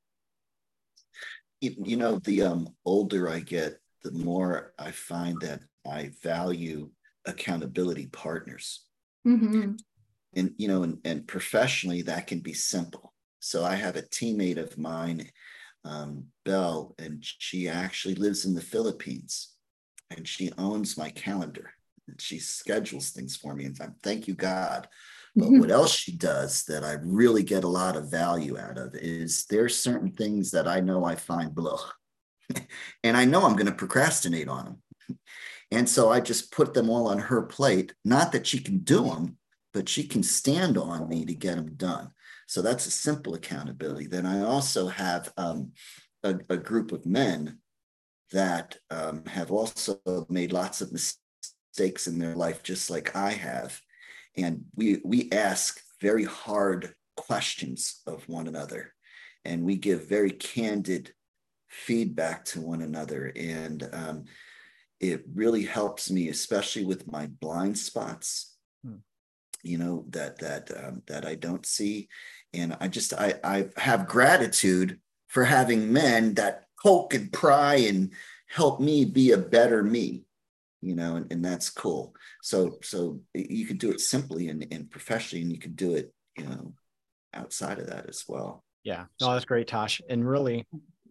You, you know, the um, older I get, the more I find that I value accountability partners. Mm-hmm. And, you know, and, and professionally, that can be simple. So I have a teammate of mine, um, Belle, and she actually lives in the Philippines, and she owns my calendar, and she schedules things for me. And I'm, thank you, God. But Mm-hmm. what else she does that I really get a lot of value out of is there's certain things that I know I find blah, and I know I'm going to procrastinate on them. And so I just put them all on her plate. Not that she can do them, but she can stand on me to get them done. So that's a simple accountability. Then I also have um, a, a group of men that um, have also made lots of mistakes in their life, just like I have. And we we ask very hard questions of one another, and we give very candid feedback to one another. And um, it really helps me, especially with my blind spots, hmm. you know, that that um, that I don't see. And I just I I have gratitude for having men that poke and pry and help me be a better me, you know, and, and that's cool. So so you could do it simply and, and professionally, and you could do it, you know, outside of that as well. Yeah, no, that's great, Tosh. And really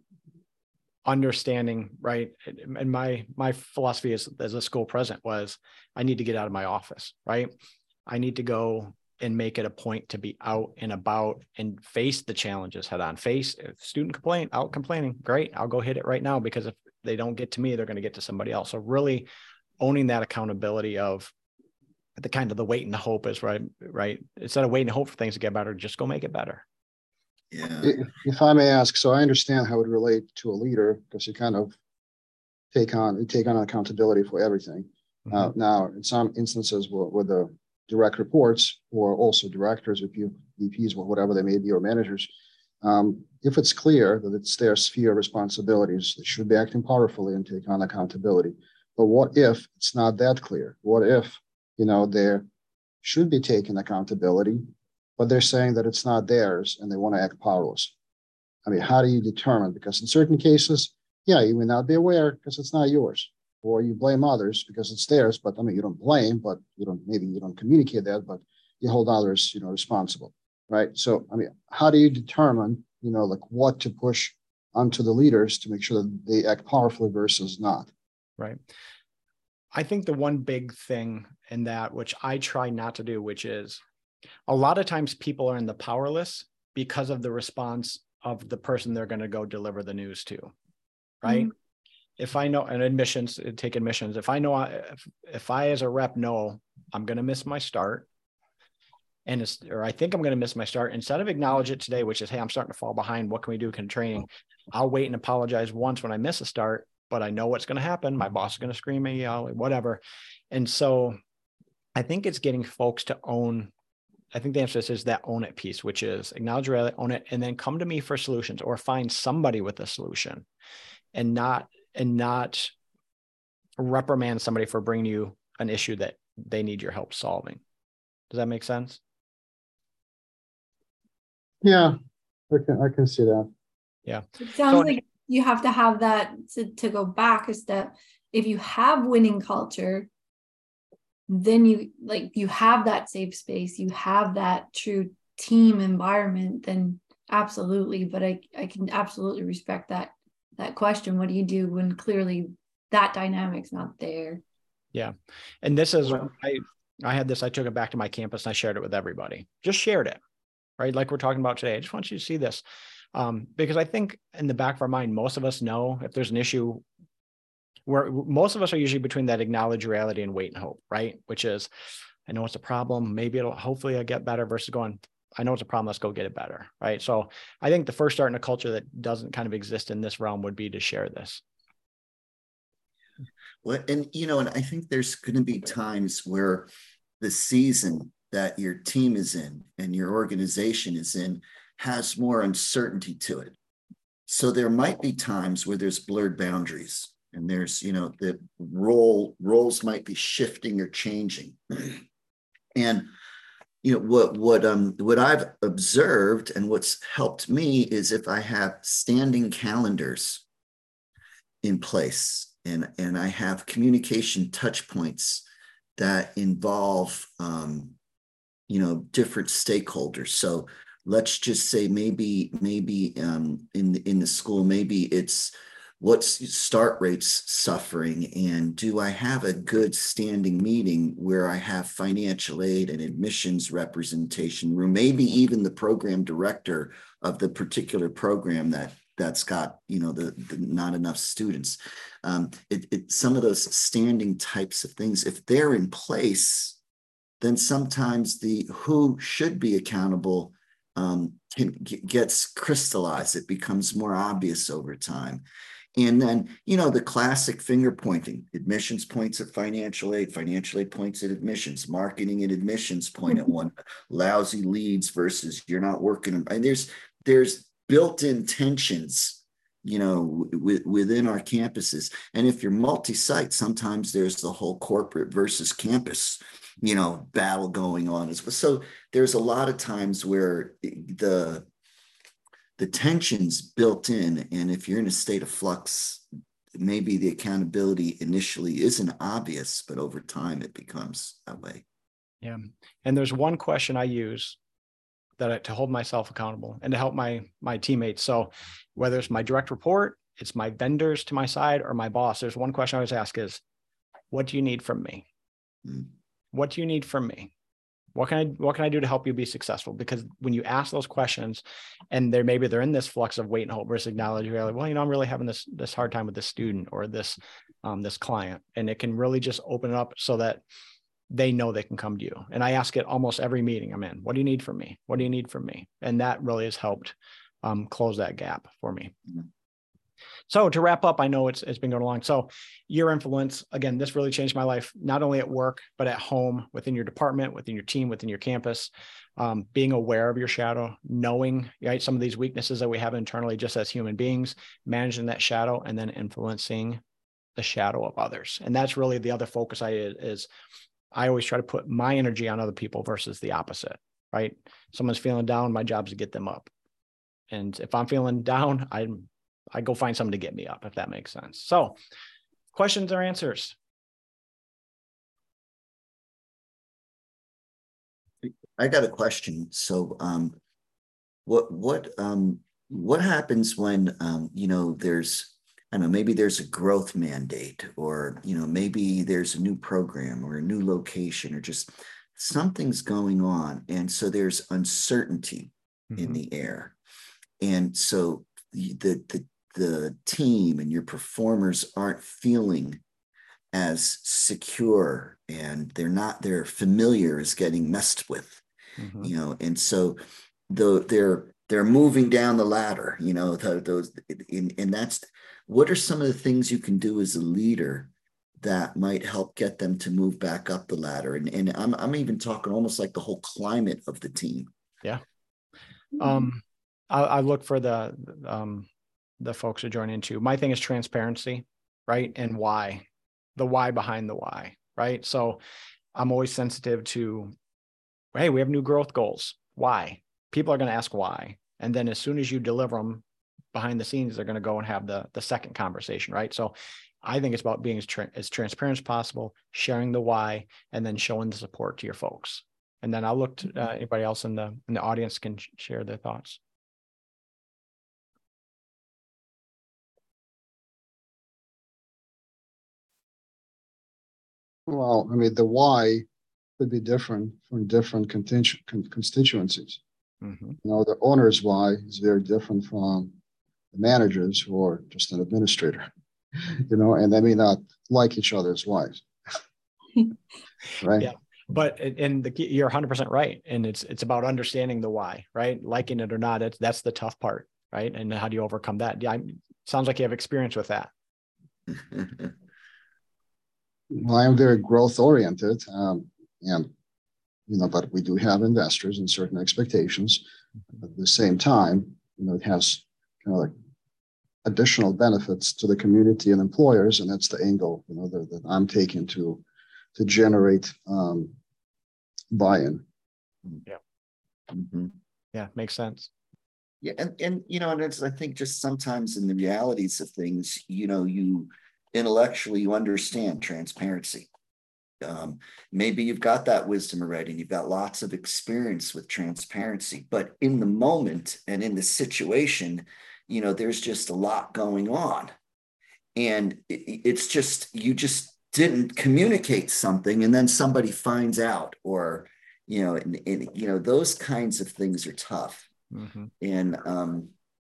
understanding, right? And my my philosophy as, as a school president was I need to get out of my office, right? I need to go and make it a point to be out and about and face the challenges head on. Face if student complaint, out complaining, great. I'll go hit it right now, because if they don't get to me, they're going to get to somebody else. So really owning that accountability of the kind of the wait and the hope is right, right. Instead of waiting to hope for things to get better, just go make it better. Yeah. If, if I may ask, so I understand how it relate to a leader, because you kind of take on you take on accountability for everything. Mm-hmm. Uh, now, in some instances, with, with the direct reports or also directors, V Ps, or whatever they may be, or managers, um, if it's clear that it's their sphere of responsibilities, they should be acting powerfully and take on accountability. But what if it's not that clear? What if, you know, they should be taking accountability, but they're saying that it's not theirs and they want to act powerless? I mean, how do you determine? Because in certain cases, yeah, you may not be aware because it's not yours, or you blame others because it's theirs. But I mean, you don't blame, but you don't, maybe you don't communicate that, but you hold others, you know, responsible, right? So, I mean, how do you determine, you know, like what to push onto the leaders to make sure that they act powerfully versus not? Right. I think the one big thing in that, which I try not to do, which is a lot of times people are in the powerless because of the response of the person they're going to go deliver the news to, right? Mm-hmm. If I know, and admissions, take admissions, if I know, if, if I as a rep know I'm going to miss my start, and it's, or I think I'm going to miss my start, instead of acknowledge it today, which is, hey, I'm starting to fall behind, what can we do? Can training? I'll wait and apologize once when I miss a start, but I know what's going to happen. My boss is going to scream at me, whatever. And so I think it's getting folks to own, I think the emphasis is that own it piece, which is acknowledge reality, own it, and then come to me for solutions, or find somebody with a solution, and not, and not reprimand somebody for bringing you an issue that they need your help solving. Does that make sense? Yeah, I can, I can see that. Yeah. It sounds so, like you have to have that to, to go back a step. If you have winning culture, then you like you have that safe space, you have that true team environment, then absolutely. But I, I can absolutely respect that that question. What do you do when clearly that dynamic's not there? Yeah. And this is I I had this, I took it back to my campus and I shared it with everybody. Just shared it, right? Like we're talking about today. I just want you to see this. Um, because I think in the back of our mind, most of us know if there's an issue where most of us are usually between that acknowledge reality and wait and hope, right? Which is, I know it's a problem. Maybe it'll hopefully it'll get better versus going, I know it's a problem. Let's go get it better. Right. So I think the first start in a culture that doesn't kind of exist in this realm would be to share this. Well, and, you know, and I think there's going to be times where the season that your team is in and your organization is in has more uncertainty to it. So there might be times where there's blurred boundaries and there's, you know, the role roles might be shifting or changing. And, you know, what, what, um, what I've observed and what's helped me is if I have standing calendars in place and, and I have communication touch points that involve, um, you know, different stakeholders. So let's just say maybe, maybe um, in, in the school, maybe it's what's start rates suffering, and do I have a good standing meeting where I have financial aid and admissions representation room, maybe even the program director of the particular program that that's got, you know, the, the not enough students. Um, it, it, some of those standing types of things, if they're in place, then sometimes the who should be accountable um, can, gets crystallized. It becomes more obvious over time. And then, you know, the classic finger pointing, admissions points at financial aid, financial aid points at admissions, marketing and admissions point at one, lousy leads versus you're not working. And there's, there's built-in tensions, you know, w- within our campuses. And if you're multi-site, sometimes there's the whole corporate versus campus, you know, battle going on as well. So there's a lot of times where the the tension's built in, and if you're in a state of flux, maybe the accountability initially isn't obvious, but over time it becomes that way. Yeah. And there's one question I use that I, to hold myself accountable and to help my my teammates. So whether it's my direct report, it's my vendors to my side, or my boss, there's one question I always ask is, what do you need from me? Mm. What do you need from me? What can I, what can I do to help you be successful? Because when you ask those questions and they're, maybe they're in this flux of wait and hope versus acknowledge, you're like, well, you know, I'm really having this, this hard time with this student or this, um, this client. And it can really just open it up so that they know they can come to you. And I ask it almost every meeting I'm in, what do you need from me? What do you need from me? And that really has helped um, close that gap for me. Mm-hmm. So to wrap up, I know it's it's been going along. So your influence, again, this really changed my life, not only at work, but at home, within your department, within your team, within your campus, um, being aware of your shadow, knowing right, some of these weaknesses that we have internally just as human beings, managing that shadow, and then influencing the shadow of others. And that's really the other focus I is, I always try to put my energy on other people versus the opposite, right? Someone's feeling down, my job is to get them up. And if I'm feeling down, I'm I go find someone to get me up, if that makes sense. So questions or answers? I got a question. So um, what, what, um, what happens when, um, you know, there's, I don't know, maybe there's a growth mandate, or, you know, maybe there's a new program or a new location, or just something's going on. And so there's uncertainty mm-hmm. in the air. And so the, the, the the team and your performers aren't feeling as secure, and they're not, their familiar is getting messed with, mm-hmm. you know, and so the, they're, they're moving down the ladder, you know, the, those, and, and that's, what are some of the things you can do as a leader that might help get them to move back up the ladder? And, and I'm, I'm even talking almost like the whole climate of the team. Yeah. Um, I, I look for the, um, the folks who join into. My thing is transparency, right? And why, the why behind the why, right? So I'm always sensitive to, hey, we have new growth goals. Why? People are going to ask why. And then as soon as you deliver them behind the scenes, they're going to go and have the, the second conversation, right? So I think it's about being as, tra- as transparent as possible, sharing the why, and then showing the support to your folks. And then I'll look to uh, anybody else in the, in the audience can sh- share their thoughts. Well, I mean, the why could be different from different constitu- constituencies. Mm-hmm. You know, the owner's why is very different from the managers who are just an administrator, you know, and they may not like each other's whys. Right. Yeah. But, and the, you're one hundred percent right. And it's, it's about understanding the why, right? Liking it or not, it's, that's the tough part, right? And how do you overcome that? Yeah. I, sounds like you have experience with that. Well, I'm very growth oriented, um, and, you know, but we do have investors and certain expectations. At the same time, you know, it has kind of like additional benefits to the community and employers, and that's the angle, you know, that, that I'm taking to to generate um, buy-in. Yeah. Mm-hmm. Yeah, makes sense. Yeah, and and you know, and it's I think just sometimes in the realities of things, you know, you intellectually you understand transparency. Um, maybe you've got that wisdom already, and you've got lots of experience with transparency, but in the moment and in the situation, you know, there's just a lot going on, and it, it's just you just didn't communicate something, and then somebody finds out, or you know, and, and you know, those kinds of things are tough. Mm-hmm. And um,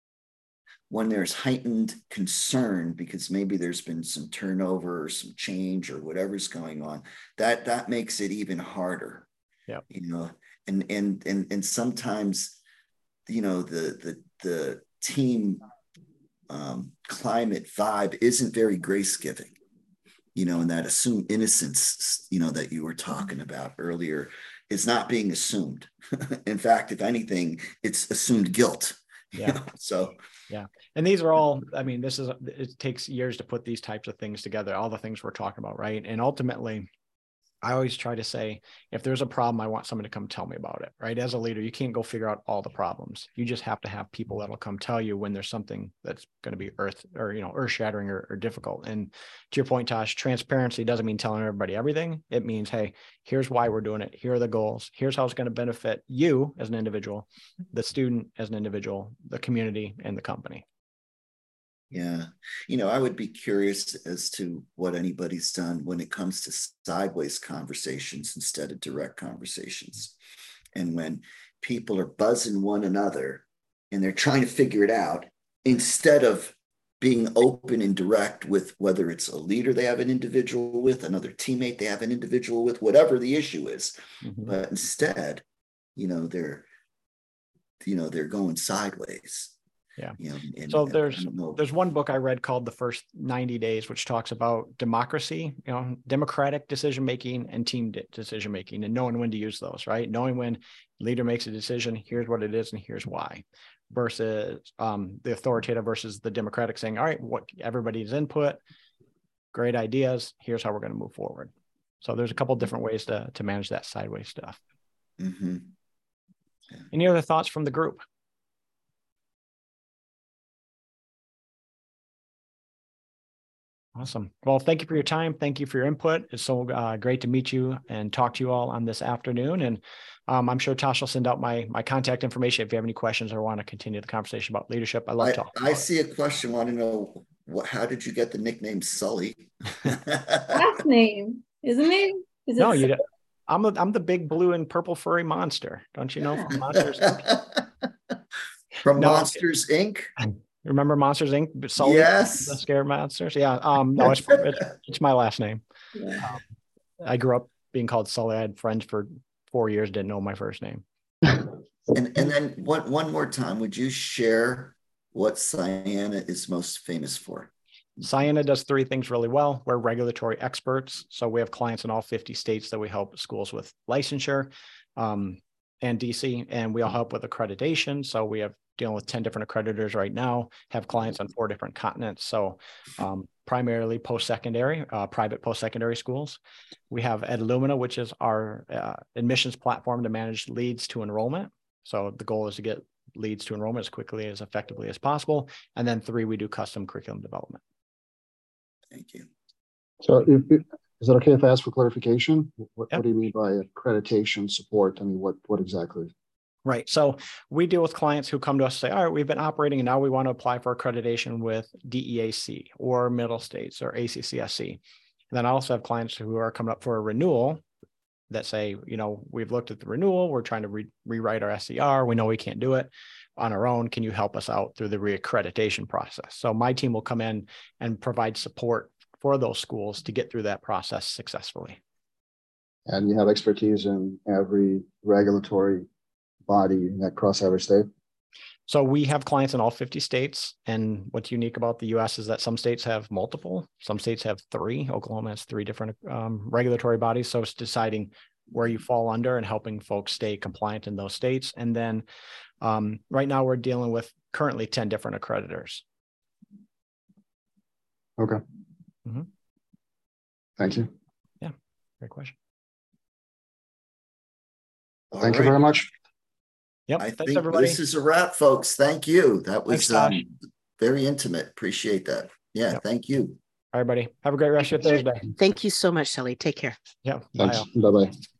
when there's heightened concern because maybe there's been some turnover or some change or whatever's going on, that that makes it even harder. Yeah, you know, and and and and sometimes, you know, the the the team um, climate vibe isn't very grace giving. You know, and that assumed innocence, you know, that you were talking about earlier is not being assumed. In fact, if anything, it's assumed guilt. Yeah. You know? So, yeah. And these are all, I mean, this is, it takes years to put these types of things together, all the things we're talking about, right? And ultimately, I always try to say, if there's a problem, I want someone to come tell me about it, right? As a leader, you can't go figure out all the problems. You just have to have people that'll come tell you when there's something that's going to be earth or, you know, earth shattering or, or difficult. And to your point, Tosh, transparency doesn't mean telling everybody everything. It means, hey, here's why we're doing it. Here are the goals. Here's how it's going to benefit you as an individual, the student as an individual, the community, and the company. Yeah. You know, I would be curious as to what anybody's done when it comes to sideways conversations instead of direct conversations. And when people are buzzing one another and they're trying to figure it out, instead of being open and direct with whether it's a leader they have an individual with, another teammate they have an individual with, whatever the issue is. Mm-hmm. But instead, you know, they're, you know, they're going sideways. Yeah. You know, and, so there's and there's one book I read called The First ninety days, which talks about democracy, you know, democratic decision making and team de- decision making, and knowing when to use those, right? Knowing when leader makes a decision, here's what it is and here's why, versus um, the authoritative versus the democratic saying, all right, what everybody's input, great ideas, here's how we're going to move forward. So there's a couple different ways to to manage that sideways stuff. Mm-hmm. Yeah. Any other thoughts from the group? Awesome. Well, thank you for your time. Thank you for your input. It's so uh, great to meet you and talk to you all on this afternoon. And um, I'm sure Tosh will send out my my contact information if you have any questions or want to continue the conversation about leadership. I love I, talking. I see a question. Want to know what? How did you get the nickname Sully? Last name, isn't it? Is it no, you. I'm a, I'm the big blue and purple furry monster. Don't you know from Monsters Incorporated? From no, Monsters Incorporated. Remember Monsters Incorporated? Sully, yes. The Scared Monsters. Yeah. Um. No, it's it's, it's my last name. Yeah. Um, I grew up being called Sully. I had friends for four years didn't know my first name. And and then one one more time, would you share what Ciena is most famous for? Ciena does three things really well. We're regulatory experts, so we have clients in all fifty states that we help schools with licensure, um, and D C, and we all help with accreditation. So we have dealing with ten different accreditors right now, have clients on four different continents. So um, primarily post-secondary, uh, private post-secondary schools. We have EdLumina, which is our uh, admissions platform to manage leads to enrollment. So the goal is to get leads to enrollment as quickly, as effectively as possible. And then three, we do custom curriculum development. Thank you. So if, if, is it okay if I ask for clarification? What, Yep. what do you mean by accreditation support? I mean, what, what exactly? Right. So we deal with clients who come to us and say, all right, we've been operating and now we want to apply for accreditation with D E A C or Middle States or A C C S C. And then I also have clients who are coming up for a renewal that say, you know, we've looked at the renewal, we're trying to re- rewrite our S E R. We know we can't do it on our own. Can you help us out through the reaccreditation process? So my team will come in and provide support for those schools to get through that process successfully. And you have expertise in every regulatory body across every state? So we have clients in all fifty states. And what's unique about the U S is that some states have multiple, some states have three. Oklahoma has three different um, regulatory bodies. So it's deciding where you fall under and helping folks stay compliant in those states. And then um, right now we're dealing with currently ten different accreditors. Okay. Mm-hmm. Thank you. Yeah, great question. All Thank right. you very much. Yep. I Thanks, think everybody. this is a wrap, folks. Thank you. That was Thanks, Tosh. um, very intimate. Appreciate that. Yeah, Yep. thank you. Everybody, have a great rest of your Thursday. Thank you so much, Shelley. Take care. Yeah. Bye. Thanks. all. Bye-bye.